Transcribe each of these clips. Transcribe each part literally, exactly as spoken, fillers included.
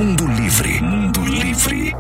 Mundo Livre. Mundo Livre.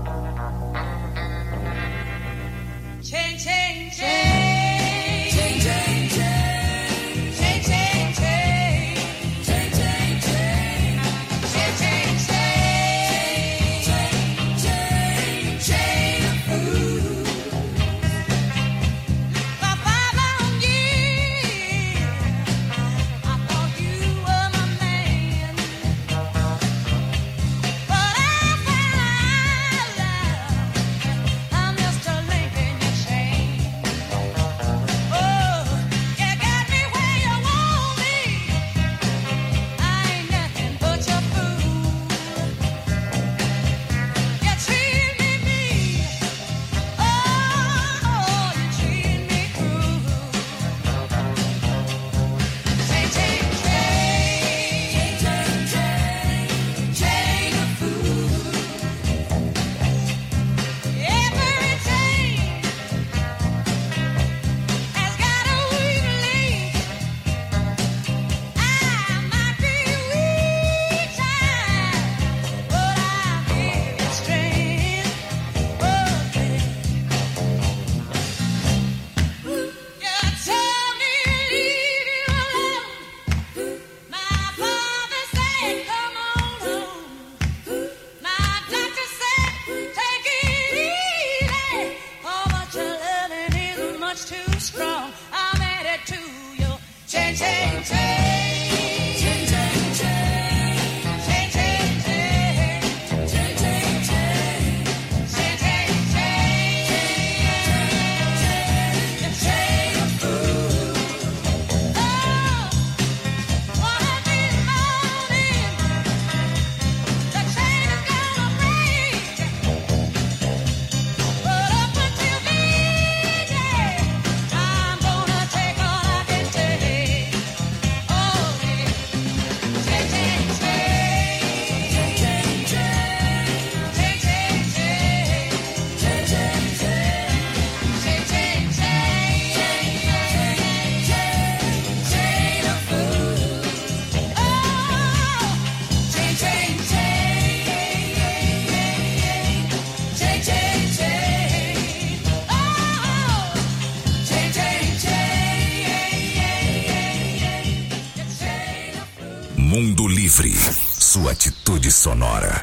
Mundo Livre, sua atitude sonora.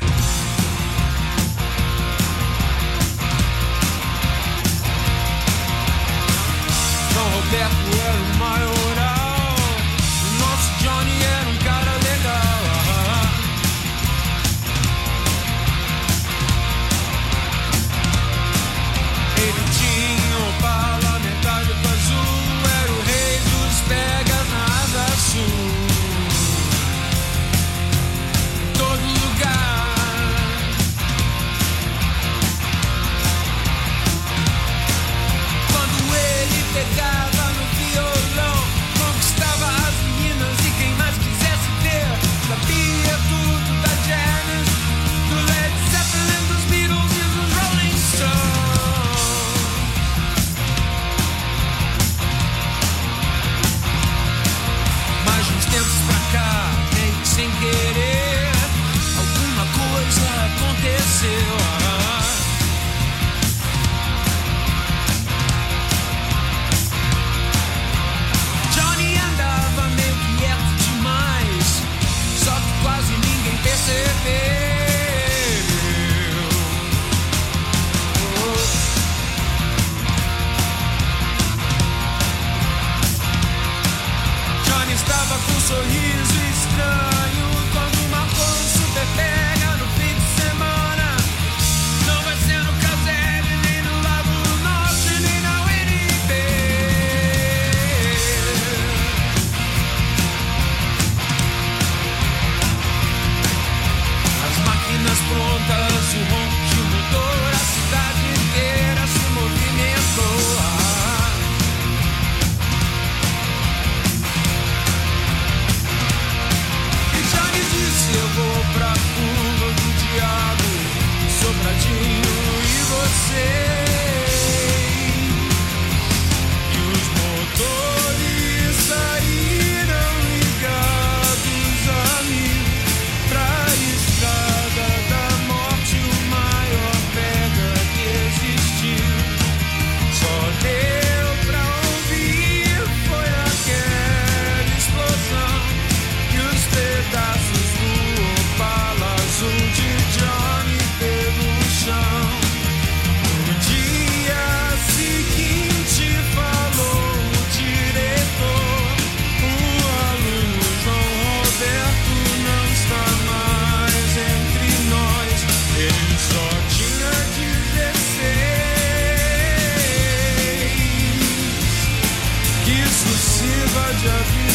São Roberto era o maioral, nosso Johnny era um cara legal. Ele tinha o parlamentar do azul, era o rei dos pegas na Asa Sul. Pegava no violão, conquistava as meninas e quem mais quisesse ver. Sabia tudo da Janis, do Led Zeppelin, dos Beatles e dos Rolling Stones. Mas uns tempos pra cá, meio que sem querer, alguma coisa aconteceu. Quase ninguém percebeu. Oh. Johnny estava com um sorriso estranho quando marcou um super pega no fim de semana. Não vai ser no Caselli, nem no Lago Norte, nem na U N B. Máquinas prontas, o ronco de motor, a cidade inteira se movimentou. Ah. E Johnny disse: eu vou pra curva do diabo, Sobradinho e você. E os motores saíram ligados a mim pra estrada.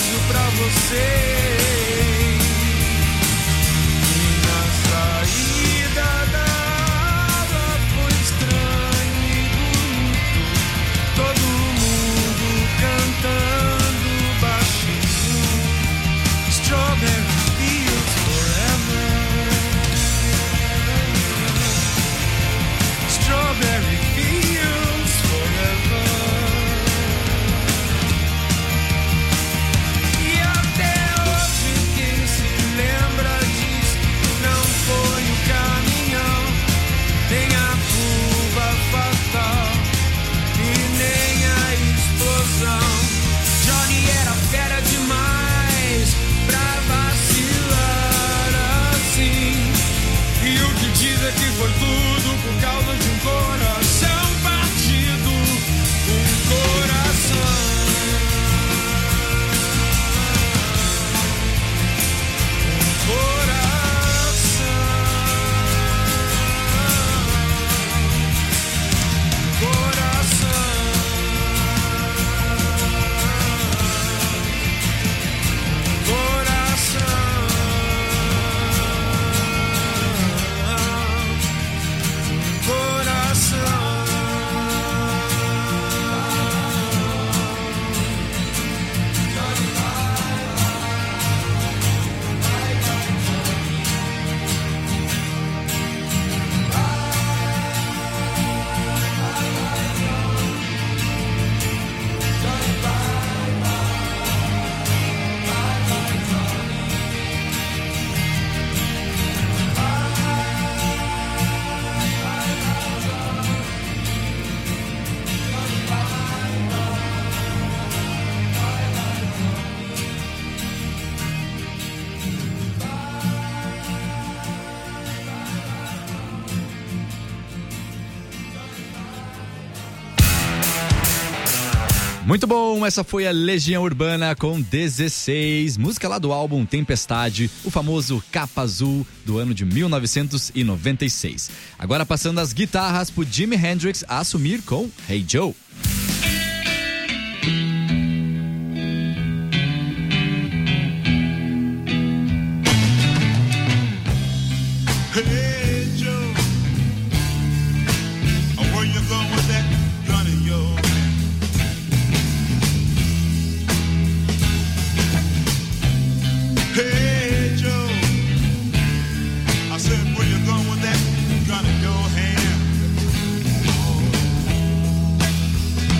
sorriso pra você. E na saída da aula foi estranho e bonito, todo mundo cantando baixinho. Strawberry fields forever. Strawberry fields forever. E até hoje quem se lembra diz que não foi o caminhão, nem a curva fatal e nem a explosão. Johnny era fera demais pra vacilar assim. E o que diz é que foi tudo por causa de um coração partido. Um coração. Um coração. Um coração. Muito bom, essa foi a Legião Urbana com dezesseis, música lá do álbum Tempestade, o famoso Capa Azul do ano de mil novecentos e noventa e seis. Agora passando as guitarras pro Jimi Hendrix a assumir com Hey Joe. Hey Joe, where you going with that gun of yours? Hey Joe, I said where you going with that gun in your hand?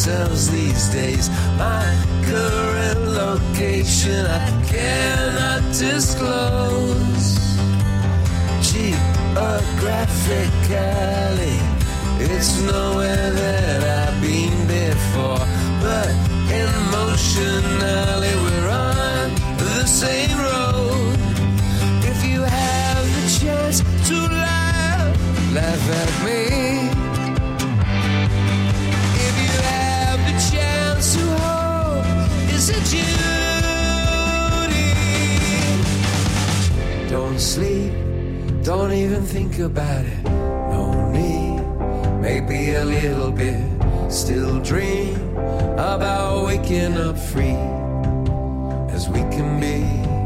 themselves these days. My current location I cannot disclose. Geographically, it's nowhere that I've been before, but emotionally we're on the same road. If you have the chance to laugh, laugh at me. If you have the chance to hope, it's a duty. Don't sleep, don't even think about it. No need, maybe a little bit. Still dream about waking up free as we can be.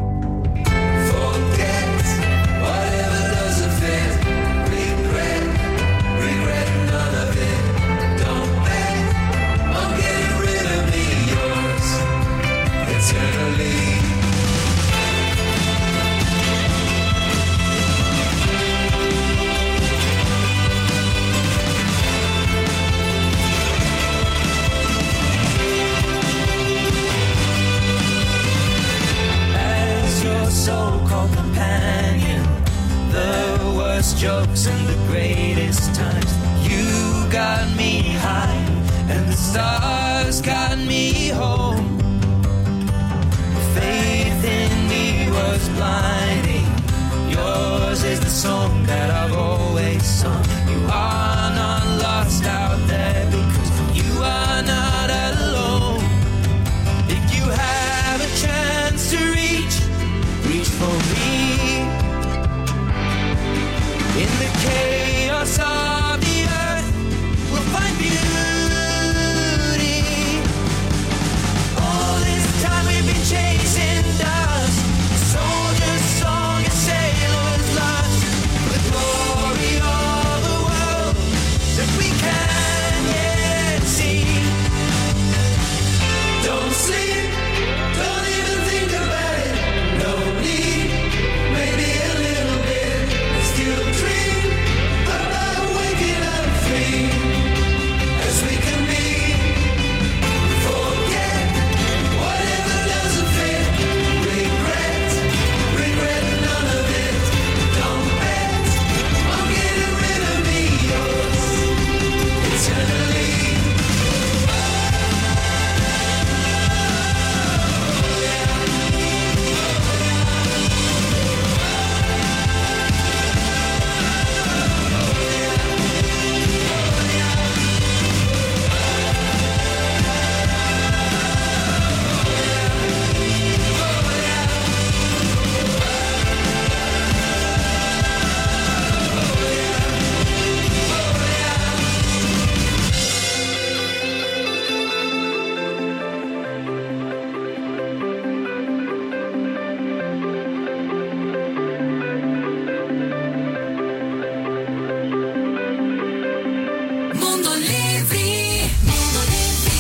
Forget whatever doesn't fit. Regret, regret none of it. Don't bet on getting rid of me, yours eternally. So-called companion, the worst jokes and the greatest times. You got me high and the stars got me home. Faith in me was blinding. Yours is the song that I've always sung. You are not lost out there because you are not alone. If you have a chance to reach, reach for me. In the chaos of the earth, we'll find beauty. All this time we've been chasing dust, soldier's song and sailor's lust, the glory of the world that we can yet see. Don't sleep, don't even think about it. No need, maybe a little bit. Still dream about waking up free as we can be. Forget whatever doesn't fit. Regret, regret none of it. Don't bet on getting rid of me, yours eternally. Mundo Livre, Mundo Livre.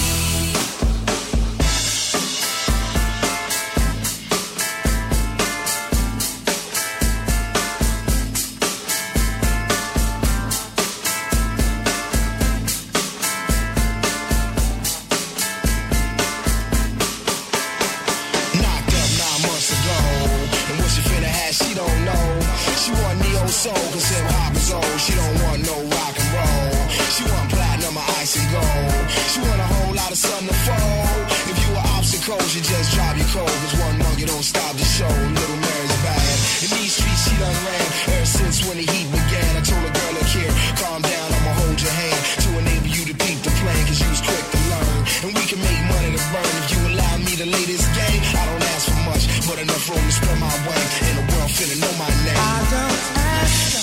Knocked up nine months ago, and what she finna have, she don't know. She want neo soul, cause hip hop is old. She don't want no rock and roll. She want platinum or ice and gold. She want a whole lot of sun to fold. If you were obstacles, you just drive your cold. Cause one monkey don't stop the show. Little Mary's bad. In these streets, she done ran ever since when the heat began. I told a girl, look here, calm down, I'ma hold your hand to enable you to peep the plan. Cause you was quick to learn, and we can make money to burn. If you allow me to lay this game, I don't ask for much, but enough room to spread my wings. And the world finna know my name. I don't ask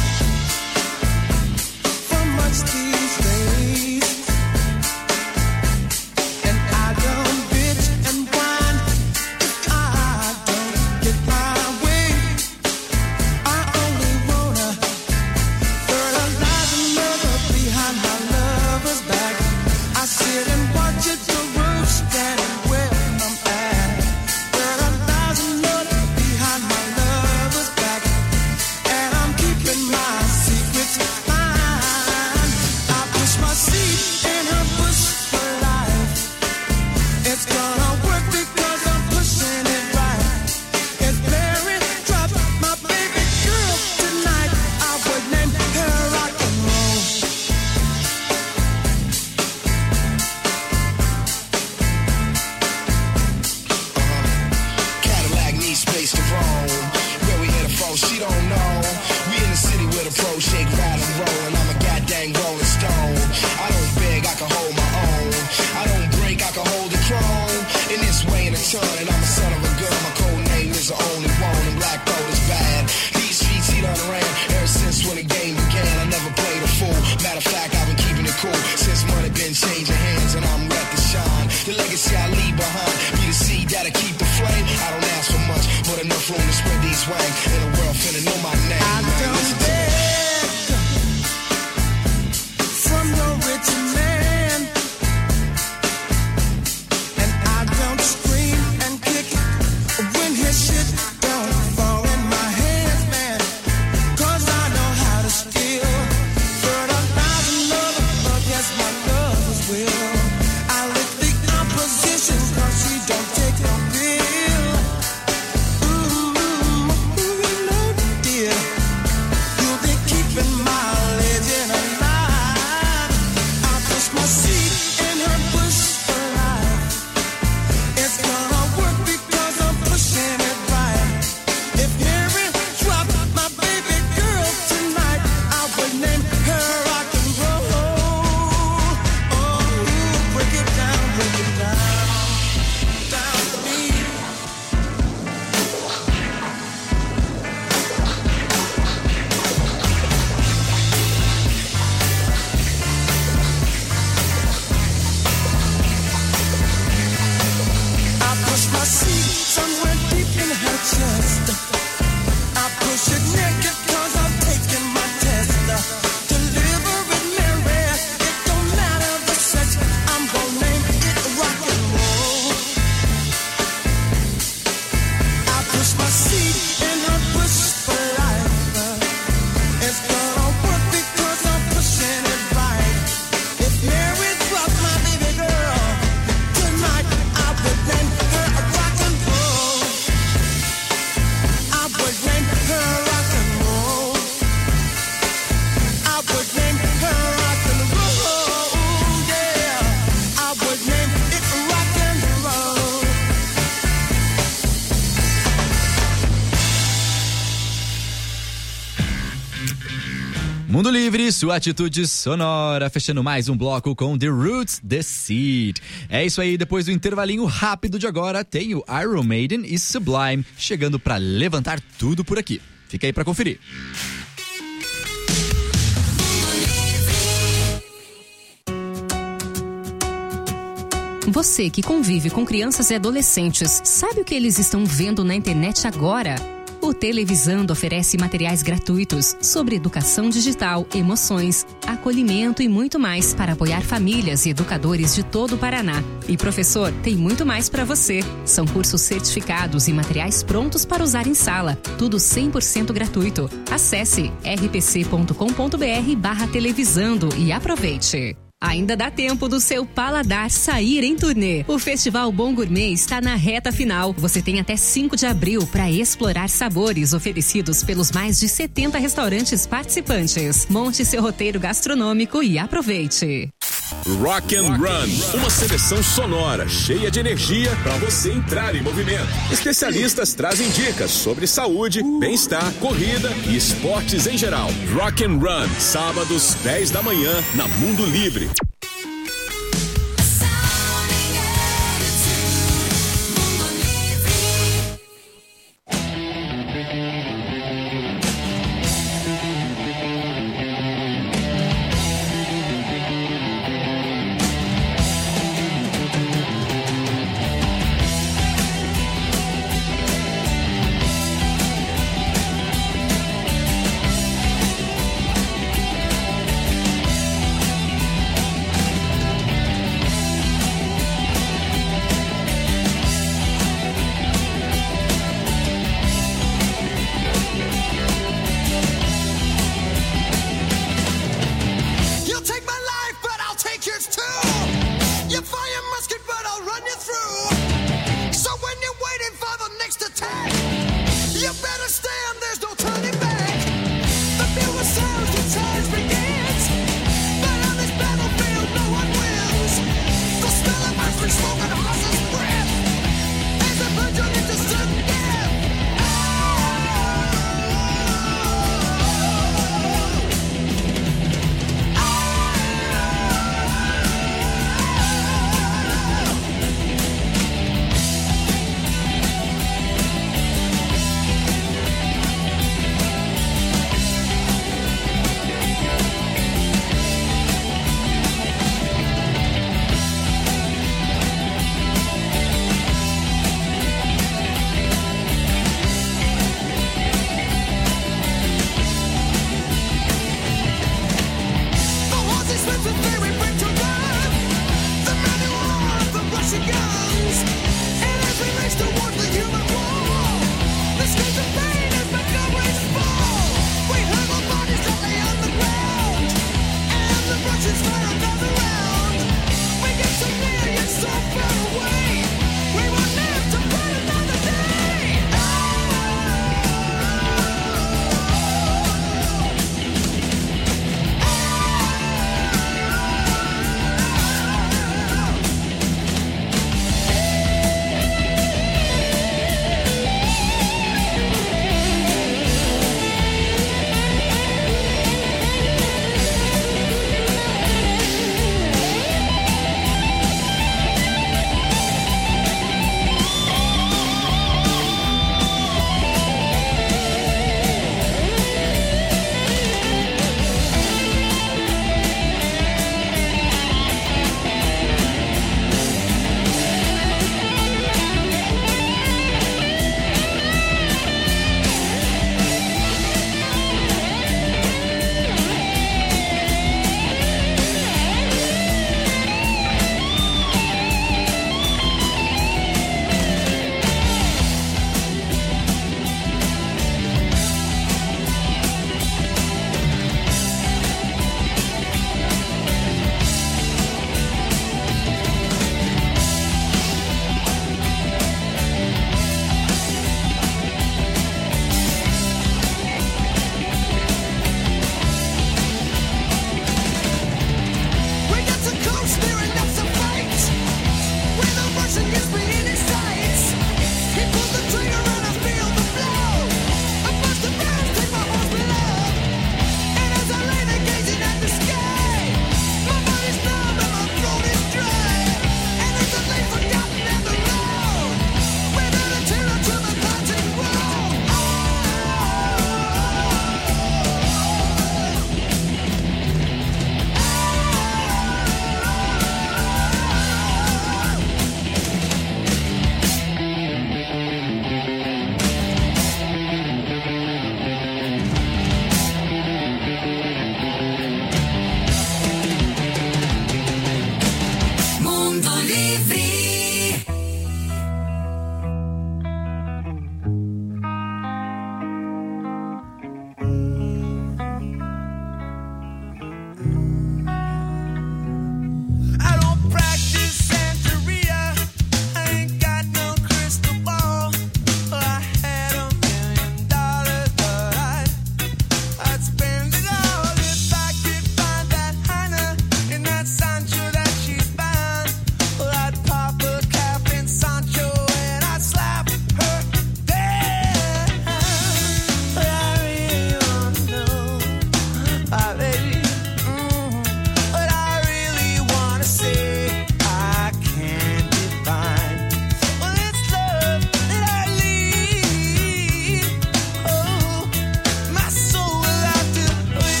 for much these days, and I don't bitch and whine to ton, and I'm a son of a gun. My code name is the only one, and Black Gold is bad. These streets he done ran ever since when the game began. I never played a fool. Matter of fact, I've been keeping it cool since money been changing hands, and I'm ready to shine. The legacy I leave behind be the seed that'll keep the flame. I don't ask for much, but enough room to spread these wings. And the world finna know my name. I man. don't Listen to me. beg from no rich man, and I don't scream and kick when his shit don't fall in my hands, man. 'Cause I know how to steal. Burn a thousand love against my lover's will. I lick the opposition 'cause she don't take no pill. Ooh, ooh, no dear, you'll be keeping my legend alive. I push my seed in her bush for life. It's gonna work because I'm pushing it right. If Mary dropped my baby girl tonight, I would name her rock and roll. Oh, break it down, break it down, down to me. I push my seat somewhere deep in her chest. I push it naked 'cause I'm taking my test. Deliver it, Mary. It don't matter the sex. I'm gonna name it rock and roll. I push my seat in her bush for life. It's gonna work because I'm pushing it right. If Mary dropped my baby girl tonight, I would name her rock and roll. I would name her rock and roll. I would name her rock and roll. Yeah, I would name it rock and roll. Mundo Livre, sua atitude sonora, fechando mais um bloco com The Roots, The Seed. É isso aí, depois do intervalinho rápido de agora, tem o Iron Maiden e Sublime chegando pra levantar tudo por aqui. Fica aí pra conferir. Você que convive com crianças e adolescentes, sabe o que eles estão vendo na internet agora? O Televisando oferece materiais gratuitos sobre educação digital, emoções, acolhimento e muito mais para apoiar famílias e educadores de todo o Paraná. E professor, tem muito mais para você. São cursos certificados e materiais prontos para usar em sala. Tudo cem por cento gratuito. Acesse r p c ponto com ponto b r barra televisando e aproveite. Ainda dá tempo do seu paladar sair em turnê. O Festival Bom Gourmet está na reta final. Você tem até cinco de abril para explorar sabores oferecidos pelos mais de setenta restaurantes participantes. Monte seu roteiro gastronômico e aproveite. Rock and Run, uma seleção sonora cheia de energia para você entrar em movimento. Especialistas trazem dicas sobre saúde, bem-estar, corrida e esportes em geral. Rock and Run, sábados dez da manhã na Mundo Livre.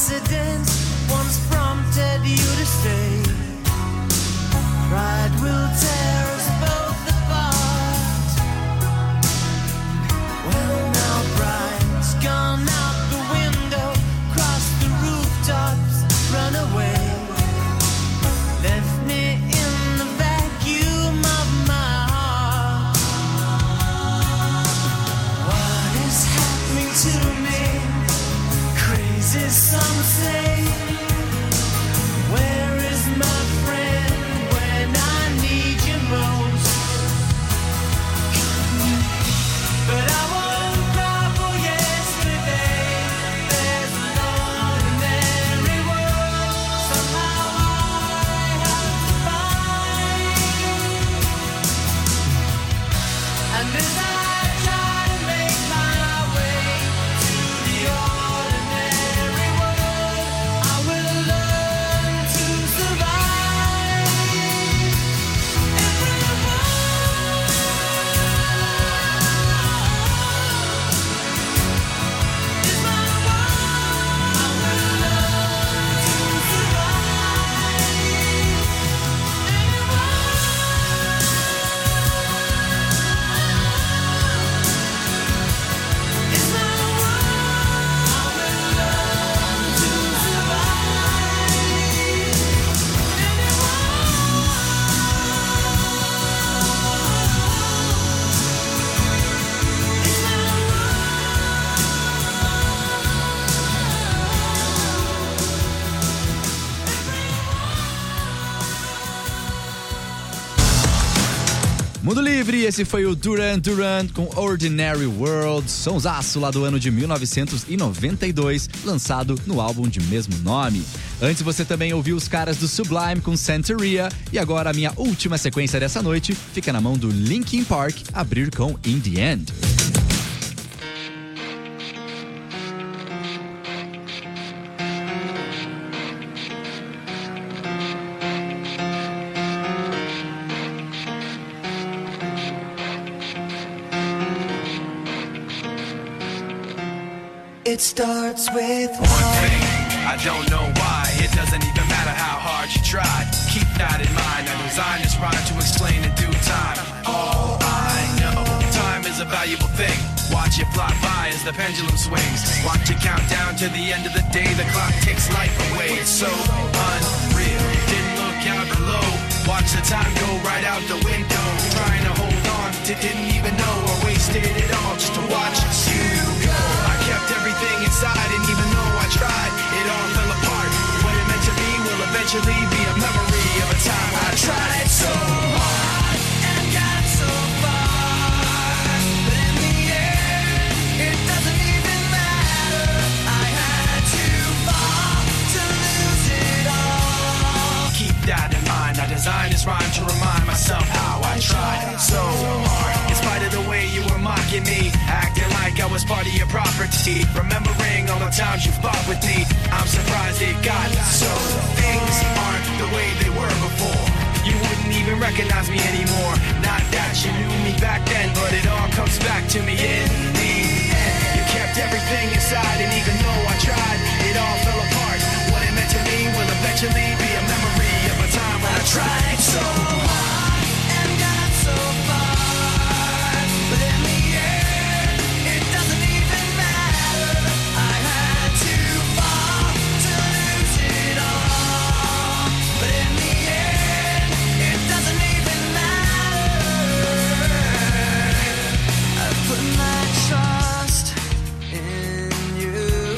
incidents once prompted you to stay. Pride will tear us both apart. Well, now pride's gone out the window, crossed the rooftops, run away. Left me in the vacuum of my heart. What is happening to me? Crazy, some say. Where is my friend when I need you most? But I won't cry for yesterday. There's an ordinary world somehow I have to find. And as I try to make my way to the ordinary world, I will learn to survive. Everyone is my world. I will learn to survive. Anyone is my world. I will learn to Mundo Livre, esse foi o Duran Duran com Ordinary World, sonsaço lá do ano de mil novecentos e noventa e dois, lançado no álbum de mesmo nome. Antes você também ouviu os caras do Sublime com Santeria, e agora a minha última sequência dessa noite fica na mão do Linkin Park, abrir com In The End. It starts with One thing, I don't know why. It doesn't even matter how hard you tried. Keep that in mind. I designed this rhyme to explain in due time. All I know, time is a valuable thing. Watch it fly by as the pendulum swings. Watch it count down to the end of the day. The clock takes life away. It's so unreal. Didn't look out below. Watch the time go right out the window. Trying to hold on to didn't even know I wasted it all just to watch you go. I kept everything inside, and even though I tried, it all fell apart. What it meant to be will eventually be a memory of a time I tried so hard and got so far, but in the end, it doesn't even matter. I had to fall to lose it all. Keep that in mind. I designed this rhyme to remind myself how I tried so hard. In spite of the way you were mocking me, acting like I was part of your property, remembering all the times you fought with me, I'm surprised it got so. Things aren't the way they were before. You wouldn't even recognize me anymore. Not that you knew me back then, but it all comes back to me in the end. You kept everything inside, and even though I tried, it all fell apart. What it meant to me will eventually be a memory of a time when I tried so hard and got so far, but in the end, it doesn't even matter. I had to fall to lose it all, but in the end, it doesn't even matter. I put my trust in you.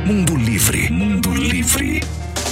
Mundo Livre. Mundo Livre.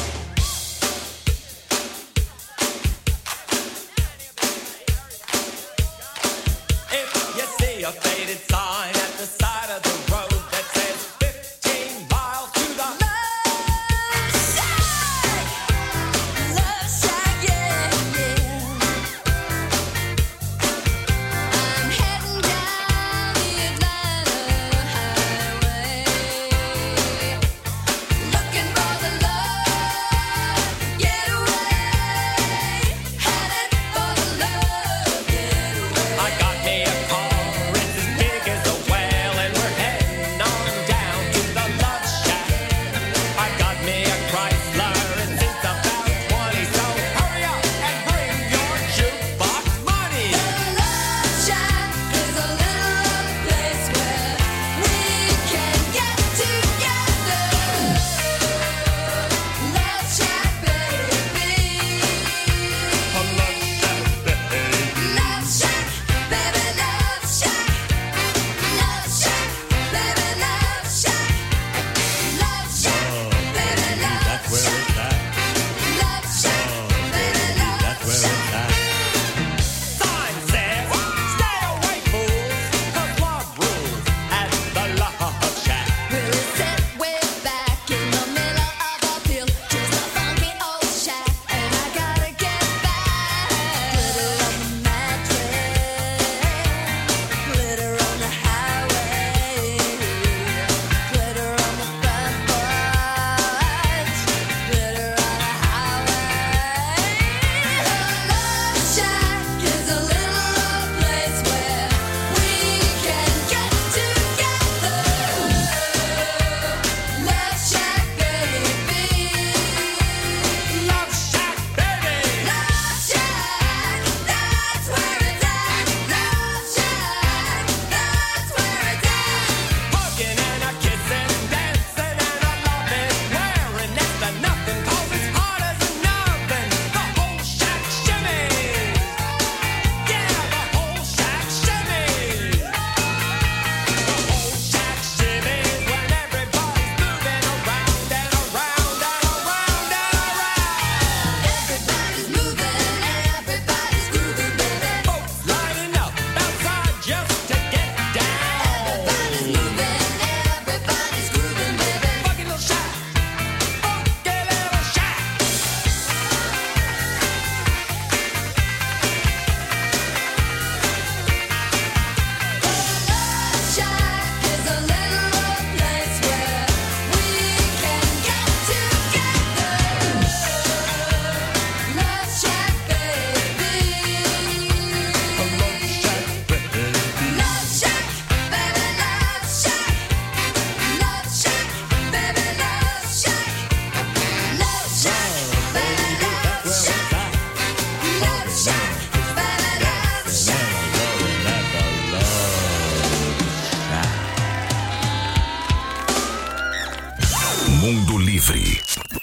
Mundo Livre.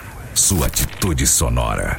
Sua atitude sonora.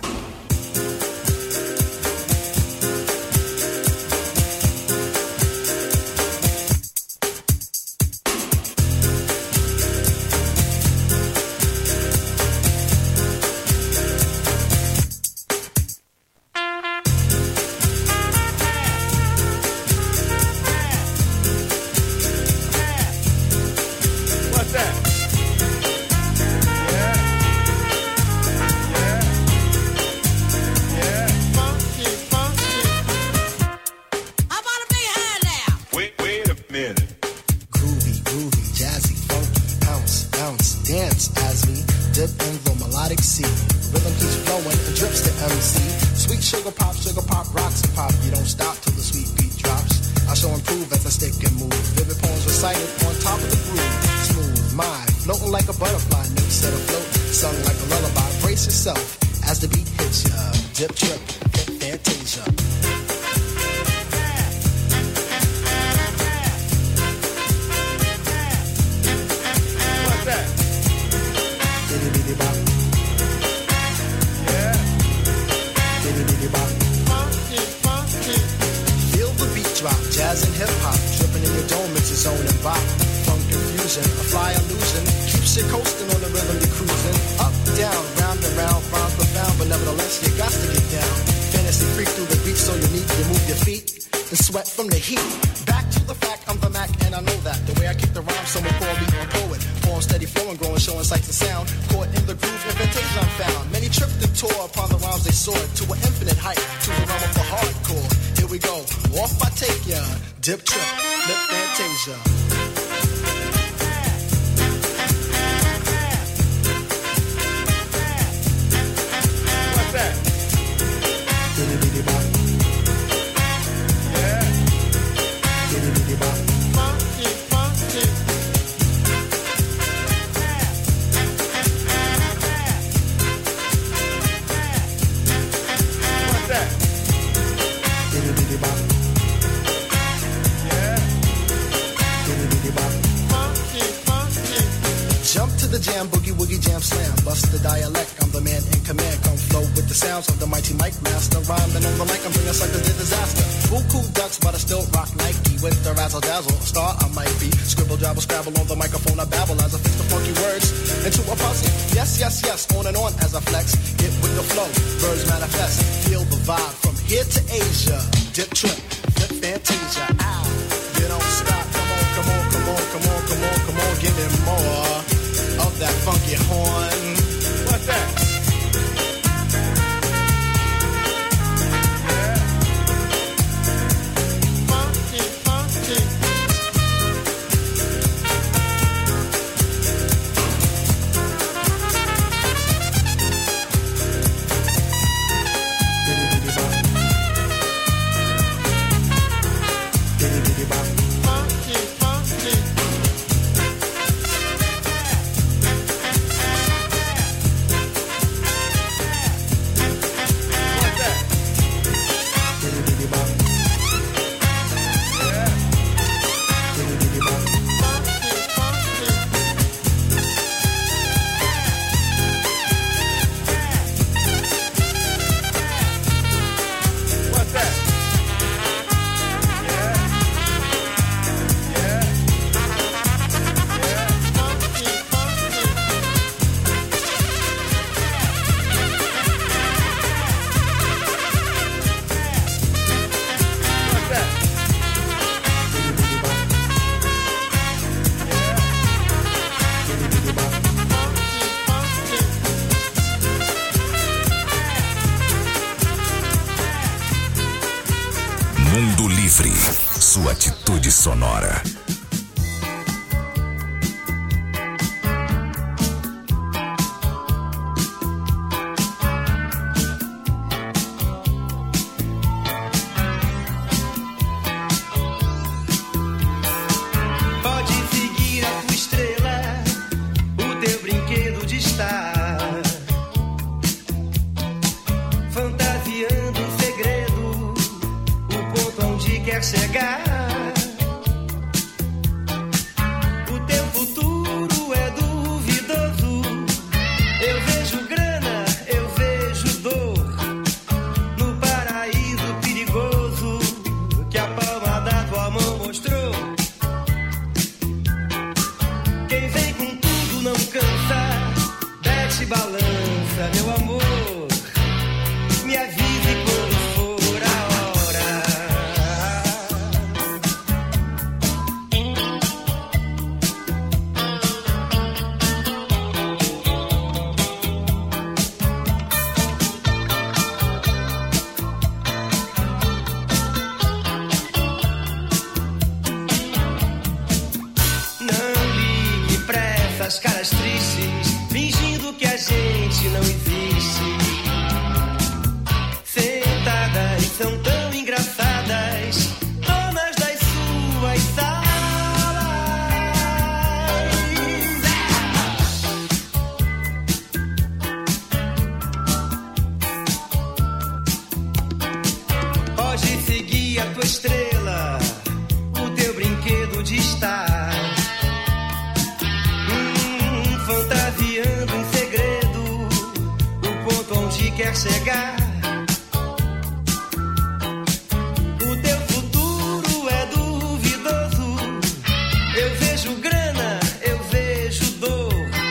Jazz and hip hop, tripping in your dome, it's a zone and bop. Funk confusion, a fly illusion. Keep shit coasting on the rhythm you're cruising. Up, down, round and round, rhymes profound, but nevertheless you got to get down. Fantasy freak through the beat, so you need to move your feet and sweat from the heat. Back to the fact, I'm the Mac and I know that. The way I kick the rhyme, someone call me a poet. Form steady flowing, growing, showing sights and sound. Caught in the groove, invitation I'm found. Many tripped and tore upon the rhymes they soared to an infinite height, to the realm of the hardcore. Here we go, off I take ya. Dip trip, lip fantasia. What's that? Diddy diddy bop. Yeah. Diddy diddy bop. Funky, funky. What's that? Diddy diddy bop. Yeah. Diddy diddy bop. Funky, funky. Jump to the jam, boogie woogie jam slam. Bust the dialect, I'm the man in command. Come flow with the sounds of the mighty mic master. Rhyming on the mic, I'm bringing suckers to disaster. Buku ducks, but I still rock Nike. With the razzle dazzle, a star I might be. Scribble, jabble, scrabble on the microphone, I babble as I fix the funky words into a puzzle. Yes, yes, yes, on and on as I flex. Get with the flow, birds manifest. Feel the vibe from here to Asia. Dip trip, flip fantasia. Ow, you don't stop. Come on, come on, come on, come on, come on, come on. Give me more of that funky horn. What's that? Yeah. Funky, funky. Diddy diddy bop. Diddy diddy bop. Funky, funky. What's that? Diddy diddy bop. Yeah. Diddy diddy bop. Funky, funky. What's that? Yeah. Yeah. Yeah. Funky, funky. What's that? Diddy diddy bop. Yeah. Diddy diddy bop. Funky, funky. Mundo Livre. Sua atitude sonora. Pode seguir a tua estrela, o teu brinquedo de estar fantasiando um segredo, o ponto onde quer chegar. O teu futuro é duvidoso. Eu vejo grana, eu vejo dor no paraíso perigoso que a palma da tua mão mostrou. Quem vem com tudo não cansa, desce balança, meu amor. Me avise quando for a hora. Não ligue pra essas caras tristes, fingindo que a gente não existe. Sentadas são tão engraçadas, donas das suas salas. Pode seguir a tua estrela, o teu brinquedo de estar hum, fantasiando um segredo, o ponto onde quer chegar. O teu futuro é duvidoso. Eu vejo grana, eu vejo dor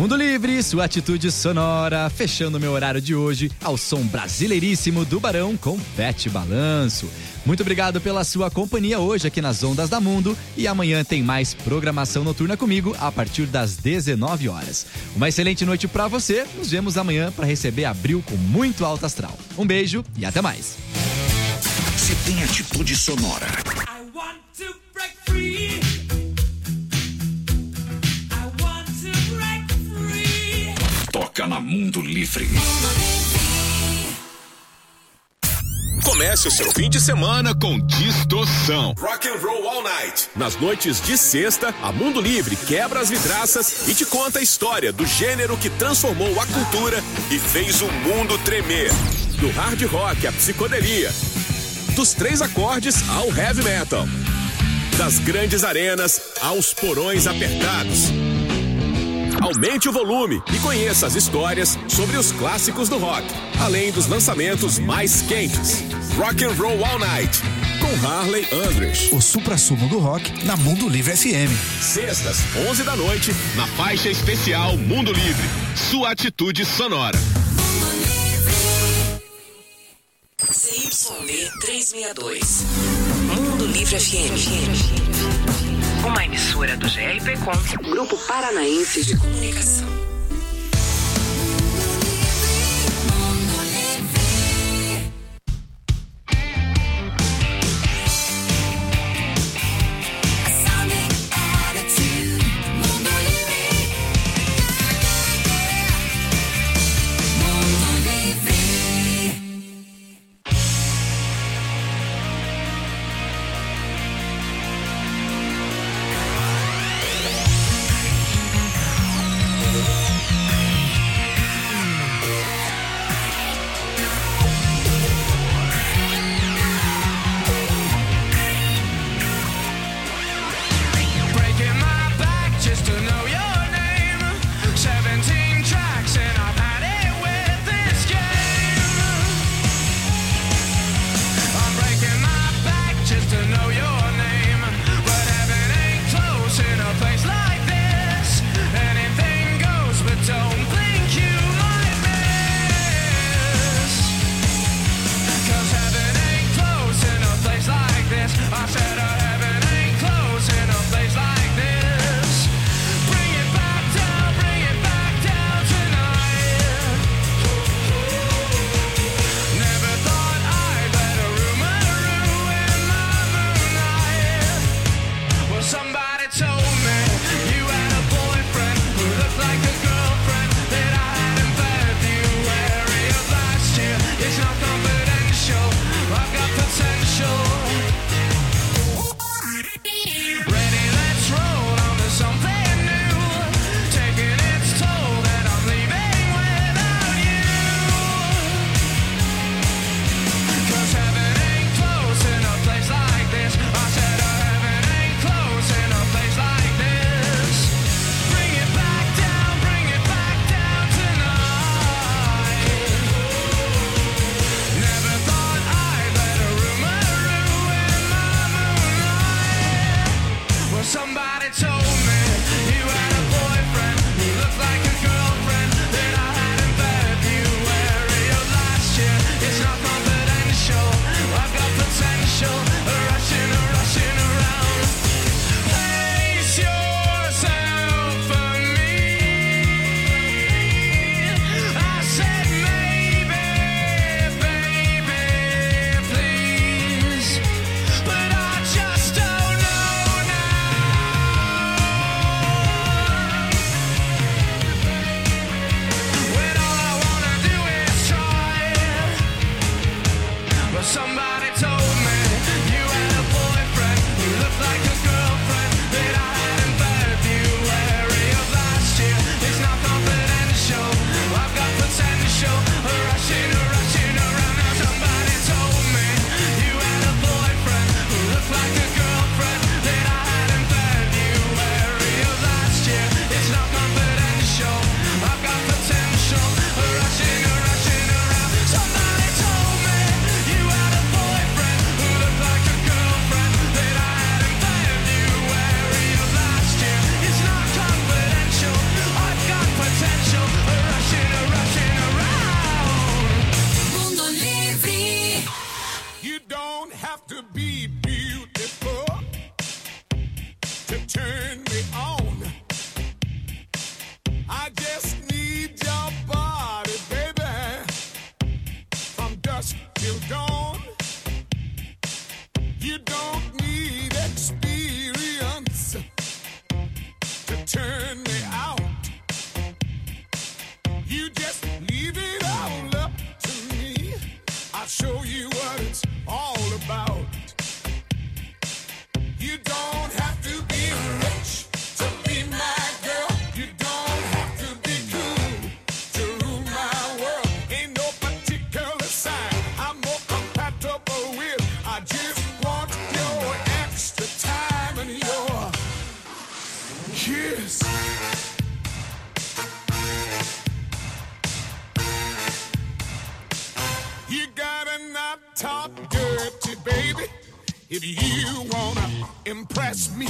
Mundo Livre, sua atitude sonora, fechando meu horário de hoje ao som brasileiríssimo do Barão com Bete Balanço. Muito obrigado pela sua companhia hoje aqui nas Ondas da Mundo e amanhã tem mais programação noturna comigo a partir das dezenove horas. Uma excelente noite pra você, nos vemos amanhã para receber Abril com muito alto astral. Um beijo e até mais. Se tem atitude sonora. I want to break free. I want to break free. Toca na Mundo Livre. Comece o seu fim de semana com Distorção. Rock and Roll All Night. Nas noites de sexta, a Mundo Livre quebra as vidraças e te conta a história do gênero que transformou a cultura e fez o mundo tremer. Do hard rock à psicodelia, dos três acordes ao heavy metal, das grandes arenas aos porões apertados. Aumente o volume e conheça as histórias sobre os clássicos do rock, além dos lançamentos mais quentes. Rock and Roll All Night, com Harley Andress. O suprassumo do rock na Mundo Livre F M. Sextas, onze da noite, na faixa especial Mundo Livre. Sua atitude sonora. C Y D trezentos e sessenta e dois. Mundo Livre F M. Uma emissora do G R P Com, Grupo Paranaense de Comunicação. Kiss. You gotta not talk dirty, baby, if you wanna impress me.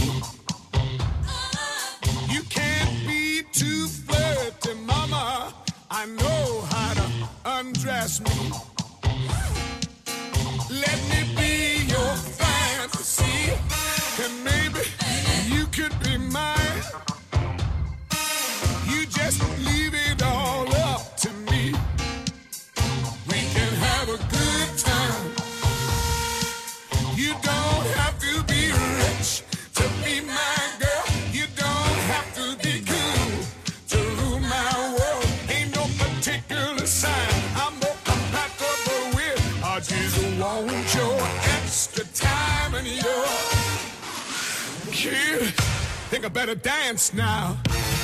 You can't be too flirty, mama. I know how to undress me. Let me be your fantasy, and maybe you could be mine. You just leave it all up to me. We can have a good time. You don't have to be rich to be my girl. You don't have to be cool to rule my world. Ain't no particular sign I'm more compatible with. I just want your extra time and your kid. Think I better dance now.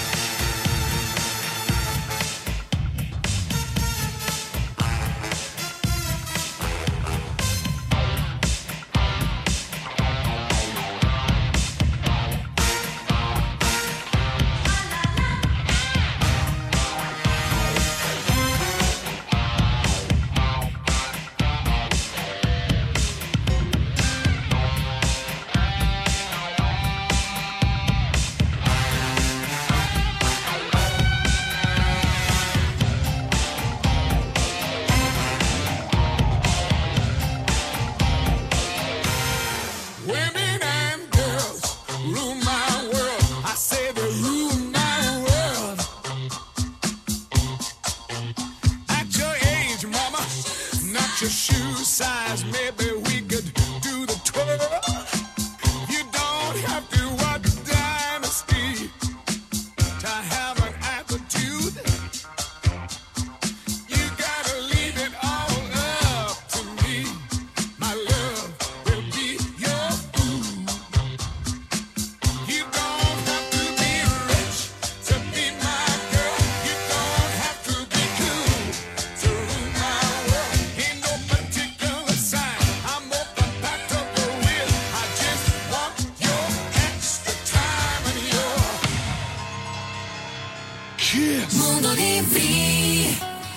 Your shoe size, maybe we could do the twirl. You don't have to watch Dynasty to have an attitude. You gotta leave it all up to me. My love will be your food. You don't have to be rich to be my girl. You don't have to be cool to rule my world. Ain't no particular sign I'm more compatible with. I just want your extra time and your kiss. Mundo Livre.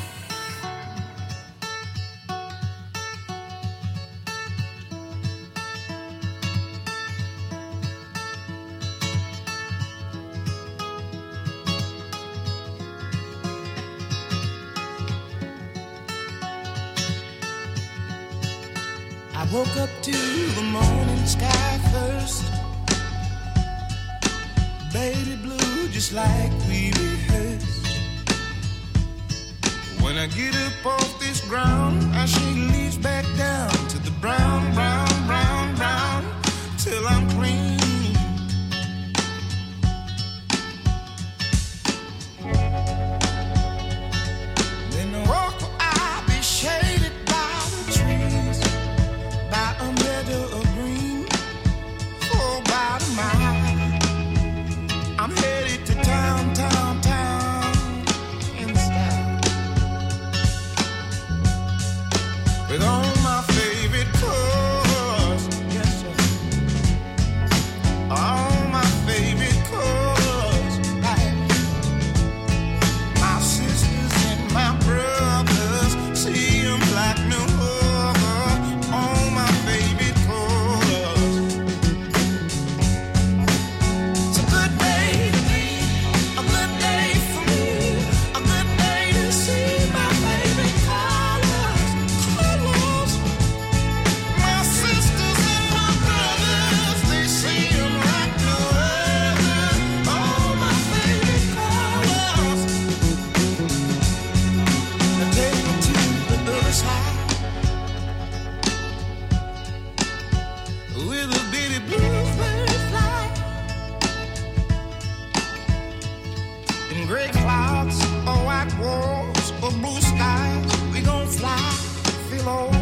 I woke up to the morning sky first. Baby blue, just like we rehearsed. When I get up off this ground, I shake leaves back down to the brown, brown, brown, brown, till I'm clean. Then I walk, I'll be shaded by the trees, by a meadow of green, for about a mile. I'm headed to town, town, town, in style, with all my favorite colors, yes sir, all my favorite colors, like my sisters and my brothers, see 'em like no other, all my favorite colors. It's a good day to be, a good day for me, a good day to see my favorite colors, colors. My sisters and my brothers, they see 'em like no other, all my favorite colors. Now take me to the other side, with a bitty bluebird fly, in gray clouds or white walls or blue skies, we gon' fly, feel all